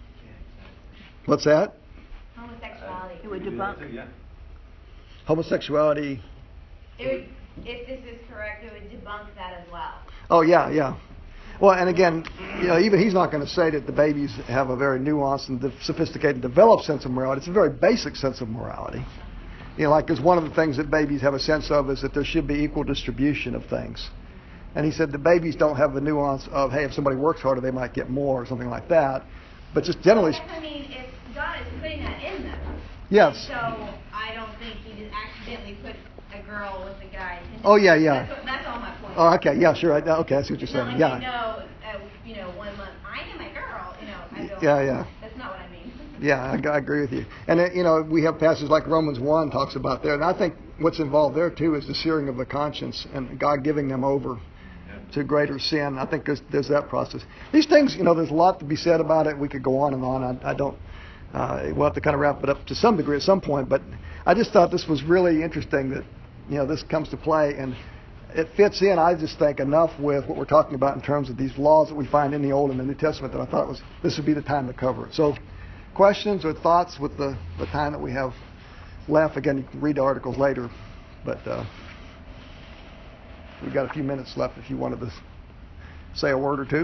Speaker 1: What's that?
Speaker 5: Homosexuality.
Speaker 4: It would
Speaker 2: We do that
Speaker 4: debunk.
Speaker 2: too, yeah.
Speaker 1: Homosexuality.
Speaker 5: It would, if this is correct, it would debunk that as well.
Speaker 1: Oh yeah, yeah. Well, and again, you know, even he's not going to say that the babies have a very nuanced and de- sophisticated, developed sense of morality. It's a very basic sense of morality. You know, like because one of the things that babies have a sense of is that there should be equal distribution of things. And he said the babies don't have the nuance of, hey, if somebody works harder, they might get more or something like that. But just generally.
Speaker 5: Well, I mean, if God is putting that in them.
Speaker 1: Yes.
Speaker 5: So I don't think He just accidentally put a girl with a guy.
Speaker 1: Oh yeah, yeah.
Speaker 5: That's, what, that's all my point.
Speaker 1: Oh, okay, yeah, sure. I, okay, I see what you're
Speaker 5: It's not
Speaker 1: saying.
Speaker 5: like
Speaker 1: Yeah.
Speaker 5: they know, uh, you know, one month I am a girl. You know, I don't.
Speaker 1: Yeah, yeah.
Speaker 5: That's not what I mean.
Speaker 1: Yeah, I, I agree with you. And, uh, you know, we have passages like Romans one talks about there. And I think what's involved there, too, is the searing of the conscience and God giving them over to greater sin. I think there's, there's that process. These things, you know, there's a lot to be said about it. We could go on and on. I, I don't, uh, we'll have to kind of wrap it up to some degree at some point. But I just thought this was really interesting that, you know, this comes to play. And it fits in, I just think, enough with what we're talking about in terms of these laws that we find in the Old and the New Testament that I thought was this would be the time to cover it. So questions or thoughts with the, the time that we have left? Again, you can read the articles later. But uh, we've got a few minutes left if you wanted to say a word or two.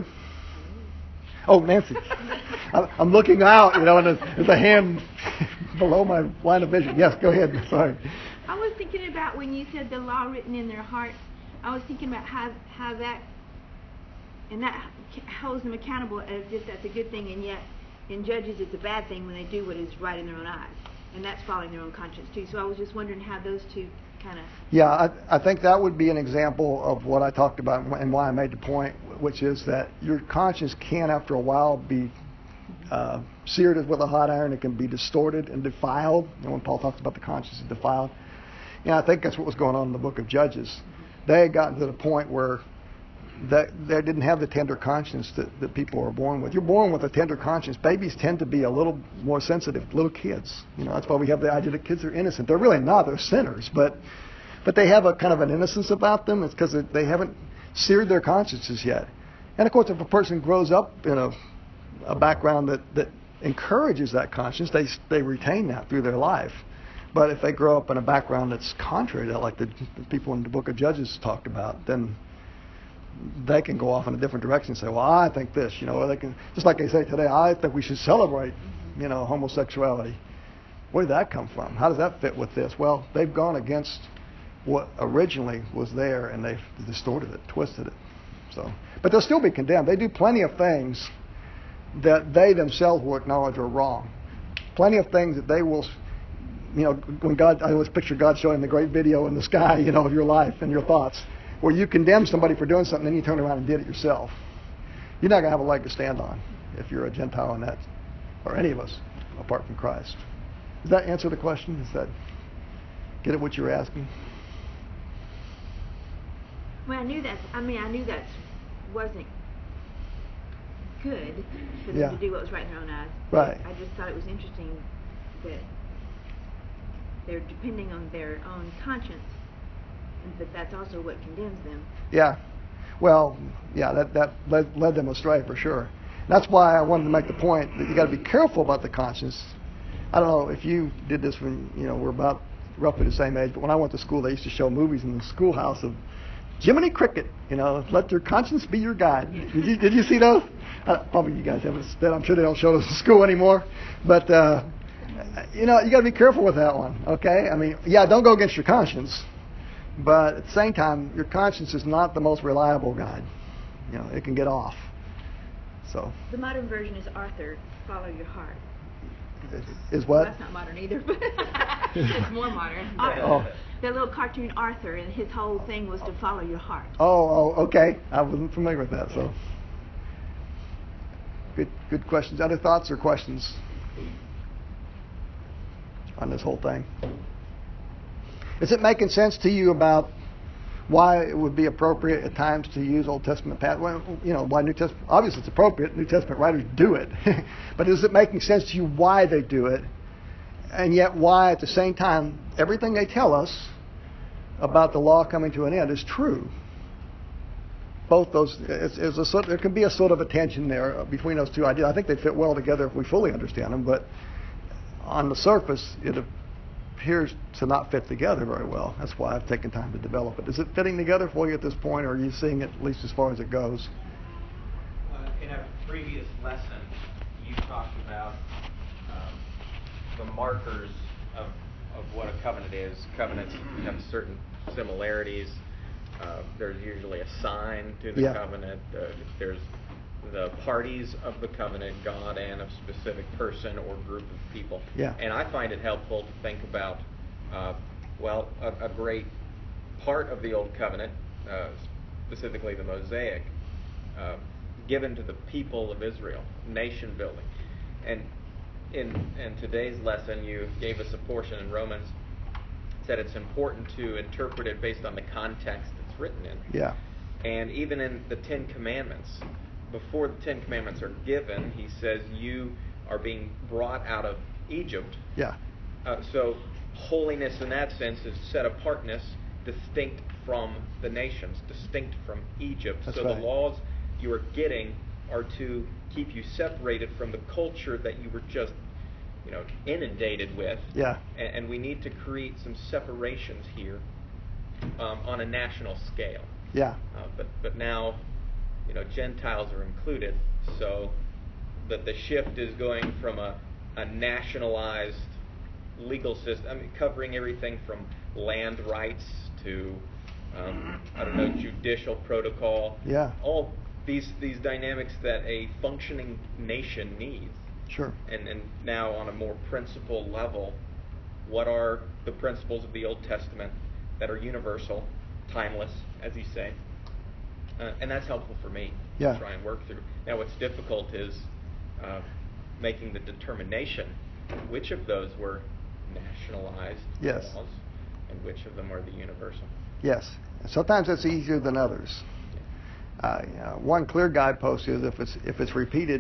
Speaker 1: Oh, Nancy. I- I'm looking out, you know, and there's, there's a hand below my line of vision. Yes, go ahead. Sorry.
Speaker 4: I was thinking about when you said the law written in their hearts. I was thinking about how how that and that holds them accountable as if that's a good thing, and yet in Judges it's a bad thing when they do what is right in their own eyes, and that's following their own conscience too. So I was just wondering how those two kind of.
Speaker 1: Yeah, I, I think that would be an example of what I talked about and why I made the point, which is that your conscience can, after a while, be uh, seared with a hot iron. It can be distorted and defiled. And when Paul talks about the conscience is defiled, yeah, I think that's what was going on in the book of Judges. They had gotten to the point where that they didn't have the tender conscience that, that people are born with. You're born with a tender conscience. Babies tend to be a little more sensitive. Little kids, you know, that's why we have the idea that kids are innocent. They're really not. They're sinners, but but they have a kind of an innocence about them. It's because they haven't seared their consciences yet. And of course, if a person grows up in a a background that, that encourages that conscience, they they retain that through their life. But if they grow up in a background that's contrary to that, like the, the people in the book of Judges talked about, then they can go off in a different direction and say, well, I think this, you know, or they can, just like they say today, I think we should celebrate, you know, homosexuality. Where did that come from? How does that fit with this? Well, they've gone against what originally was there, and they've distorted it, twisted it. So, but they'll still be condemned. They do plenty of things that they themselves will acknowledge are wrong. Plenty of things that they will, you know, when God, I always picture God showing the great video in the sky, you know, of your life and your thoughts, where you condemn somebody for doing something, then you turn around and did it yourself. You're not going to have a leg to stand on if you're a Gentile in that, or any of us, apart from Christ. Does that answer the question? Does that get at what you were asking?
Speaker 4: Well, I knew that. I mean, I knew that wasn't good for them
Speaker 1: Yeah.
Speaker 4: to do what was right in their own eyes.
Speaker 1: Right.
Speaker 4: I just thought it was interesting that they're depending on their own conscience, but that's also what condemns them.
Speaker 1: Yeah. Well, yeah, that, that led, led them astray for sure. That's why I wanted to make the point that you got to be careful about the conscience. I don't know if you did this when, you know, we're about roughly the same age, but when I went to school, they used to show movies in the schoolhouse of Jiminy Cricket, you know, let your conscience be your guide. Did you, did you see those? Uh, probably you guys haven't. I'm sure they don't show those in school anymore. But, uh, you know, you got to be careful with that one, okay? I mean, yeah, don't go against your conscience. But at the same time, your conscience is not the most reliable guide. You know, it can get off. So
Speaker 4: The modern version is Arthur, follow your heart.
Speaker 1: is
Speaker 4: Well,
Speaker 1: what?
Speaker 4: that's not modern either, but it's more modern. Ar-
Speaker 1: Oh.
Speaker 4: The little cartoon Arthur, and his whole thing was to follow your heart.
Speaker 1: Oh, oh, okay. I wasn't familiar with that. So good, good questions. Other thoughts or questions on this whole thing? Is it making sense to you about why it would be appropriate at times to use Old Testament pat? Well, you know, why New Testament? Obviously, it's appropriate. New Testament writers do it, but is it making sense to you why they do it, and yet why at the same time everything they tell us about the law coming to an end is true? Both those, it's, it's a sort, there can be a sort of a tension there between those two ideas. I think they fit well together if we fully understand them, but on the surface, it appears to not fit together very well. That's why I've taken time to develop it. Is it fitting together for you at this point, or are you seeing it at least as far as it goes?
Speaker 6: Uh, in a previous lesson, you talked about um, the markers of, of what a covenant is. Covenants have certain similarities. Uh, there's usually a sign to the
Speaker 1: Yeah.
Speaker 6: covenant. Uh, there's the parties of the covenant, God and a specific person or group of people.
Speaker 1: Yeah.
Speaker 6: And I find it helpful to think about, uh, well, a, a great part of the Old Covenant, uh, specifically the Mosaic, uh, given to the people of Israel, nation building. And in, in today's lesson, you gave us a portion in Romans, said it's important to interpret it based on the context it's written in.
Speaker 1: Yeah.
Speaker 6: And even in the Ten Commandments, before the Ten Commandments are given, he says you are being brought out of Egypt.
Speaker 1: Yeah.
Speaker 6: Uh, so holiness in that sense is set apartness, distinct from the nations, distinct from Egypt.
Speaker 1: That's
Speaker 6: so
Speaker 1: right.
Speaker 6: the laws you are getting are to keep you separated from the culture that you were just, you know, inundated with.
Speaker 1: Yeah.
Speaker 6: And, and we need to create some separations here um, on a national scale.
Speaker 1: Yeah.
Speaker 6: Uh, but but now, you know, Gentiles are included, so that the shift is going from a, a nationalized legal system, I mean, covering everything from land rights to, um, I don't know, judicial protocol.
Speaker 1: Yeah.
Speaker 6: All these these dynamics that a functioning nation needs.
Speaker 1: Sure.
Speaker 6: And and now on a more principle level, what are the principles of the Old Testament that are universal, timeless, as you say? Uh, and that's helpful for me
Speaker 1: Yeah.
Speaker 6: to try and work through. Now, what's difficult is uh, making the determination which of those were nationalized
Speaker 1: Yes.
Speaker 6: laws and which of them are the universal.
Speaker 1: Yes. And sometimes it's easier than others. Uh, you know, one clear guidepost is if it's if it's repeated,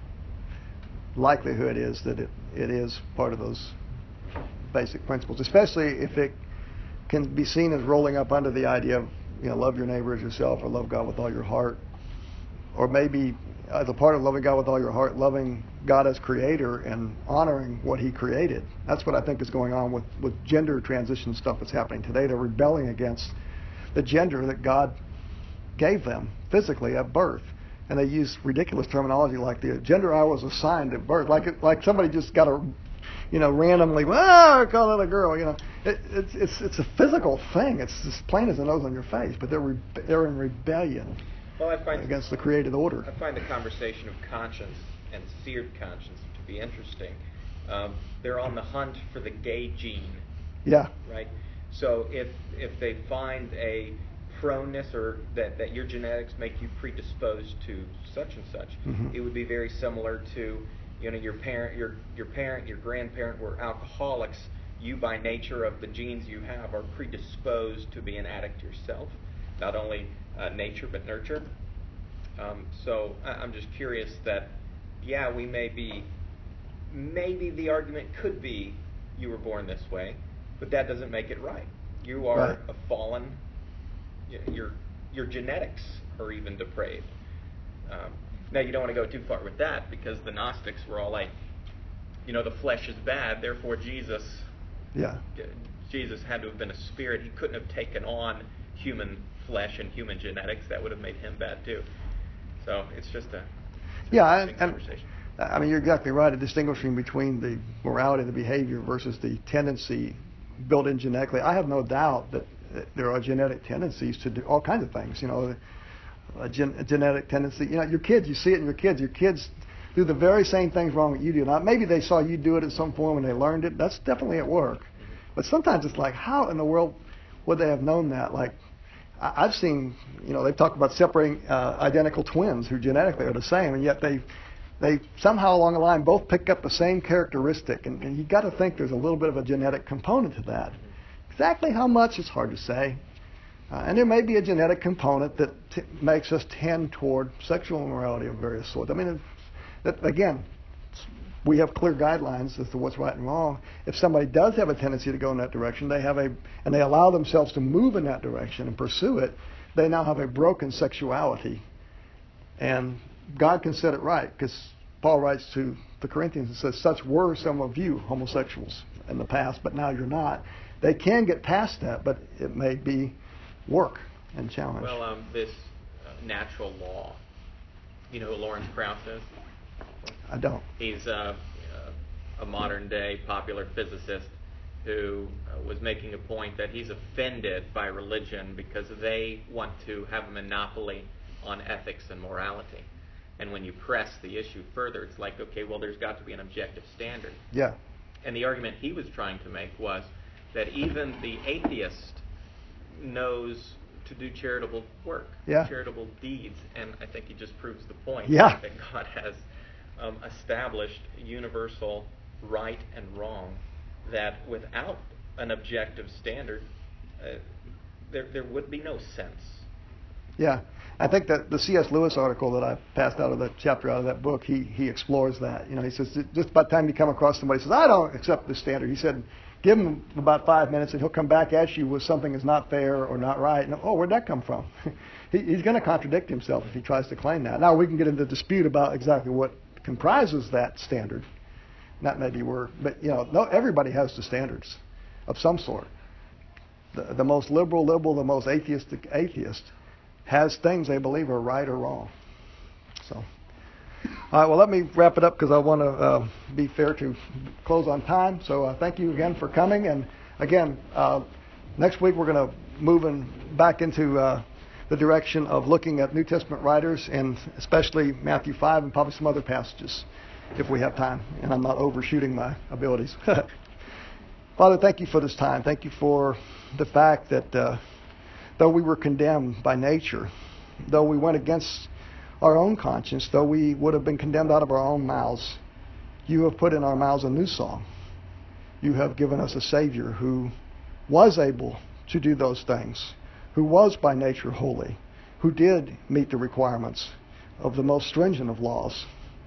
Speaker 1: likelihood is that it, it is part of those basic principles, especially if it can be seen as rolling up under the idea of, you know, love your neighbor as yourself, or love God with all your heart, or maybe as a part of loving God with all your heart, loving God as creator and honoring what he created. That's what I think is going on with, with gender transition stuff that's happening today. They're rebelling against the gender that God gave them physically at birth. And they use ridiculous terminology like the gender I was assigned at birth, like it, like somebody just got a, you know, randomly, ah, I call it a girl. You know, it, it's it's it's a physical thing. It's as plain as the nose on your face. But they're re- they're in rebellion
Speaker 6: Well, I find
Speaker 1: against the created order.
Speaker 6: I find the conversation of conscience and seared conscience to be interesting. Um, they're on the hunt for the gay gene,
Speaker 1: Yeah.
Speaker 6: right? So if if they find a proneness or that, that your genetics make you predisposed to such and such,
Speaker 1: Mhm.
Speaker 6: it would be very similar to, you know, your parent, your your parent, your grandparent were alcoholics. You, by nature of the genes you have, are predisposed to be an addict yourself. Not only uh, nature but nurture. Um, so I, I'm just curious that, yeah, we may be, maybe the argument could be you were born this way, but that doesn't make it right. You are
Speaker 1: Right.
Speaker 6: a fallen. Your your genetics are even depraved. Um, now you don't want to go too far with that, because the Gnostics were all like, you know, the flesh is bad, therefore Jesus,
Speaker 1: Yeah.
Speaker 6: Jesus had to have been a spirit. He couldn't have taken on human flesh and human genetics. That would have made him bad too. So it's just a it's an
Speaker 1: Yeah, and,
Speaker 6: interesting
Speaker 1: and
Speaker 6: conversation.
Speaker 1: I mean, you're exactly right. Distinguishing between the morality, the behavior, versus the tendency built in genetically. I have no doubt that there are genetic tendencies to do all kinds of things. You know, a, gen, a genetic tendency. You know, your kids, you see it in your kids. Your kids do the very same things wrong that you do. Now, maybe they saw you do it in some form and they learned it. That's definitely at work. But sometimes it's like, how in the world would they have known that? Like, I, I've seen, you know, they've talked about separating uh, identical twins who genetically are the same, and yet they they somehow along the line both pick up the same characteristic. And, and you've got to think there's a little bit of a genetic component to that. Exactly how much is hard to say. Uh, and there may be a genetic component that t- makes us tend toward sexual immorality of various sorts. I mean, it's, that, again, we have clear guidelines as to what's right and wrong. If somebody does have a tendency to go in that direction, they have a, and they allow themselves to move in that direction and pursue it, they now have a broken sexuality. And God can set it right, because Paul writes to the Corinthians and says, such were some of you homosexuals in the past, but now you're not. They can get past that, but it may be work and challenge.
Speaker 6: Well, um, this uh, natural law, you know who Lawrence Krauss is?
Speaker 1: I don't.
Speaker 6: He's uh, uh, a modern-day popular physicist who uh, was making a point that he's offended by religion because they want to have a monopoly on ethics and morality. And when you press the issue further, it's like, okay, well, there's got to be an objective standard.
Speaker 1: Yeah.
Speaker 6: And the argument he was trying to make was that even the atheist knows to do charitable work,
Speaker 1: yeah.
Speaker 6: charitable deeds. And I think he just proves the point
Speaker 1: yeah.
Speaker 6: that God has um, established universal right and wrong, that without an objective standard, uh, there, there would be no sense.
Speaker 1: Yeah. I think that the C S Lewis article that I passed out of that chapter out of that book, he he explores that. You know, he says just about the time you come across somebody who says, I don't accept the standard. He said, give him about five minutes and he'll come back at you with something that's not fair or not right. And, oh, where'd that come from? he, he's going to contradict himself if he tries to claim that. Now, we can get into dispute about exactly what comprises that standard. Not maybe we're, but, you know, no, everybody has the standards of some sort. The, the most liberal liberal, the most atheistic atheist has things they believe are right or wrong. So, all right, well, let me wrap it up because I want to uh, be fair to close on time. So uh, thank you again for coming. And again, uh, next week we're going to move in back into uh, the direction of looking at New Testament writers, and especially Matthew five and probably some other passages if we have time. And I'm not overshooting my abilities. Father, thank you for this time. Thank you for the fact that uh, though we were condemned by nature, though we went against our own conscience, though we would have been condemned out of our own mouths, you have put in our mouths a new song. You have given us a Savior who was able to do those things, who was by nature holy, who did meet the requirements of the most stringent of laws.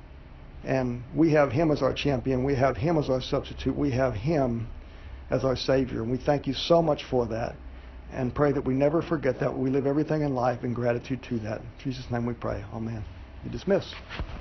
Speaker 1: And we have Him as our champion. We have Him as our substitute. We have Him as our Savior. And we thank you so much for that. And pray that we never forget that. We live everything in life in gratitude to that. In Jesus' name we pray. Amen. You're dismissed.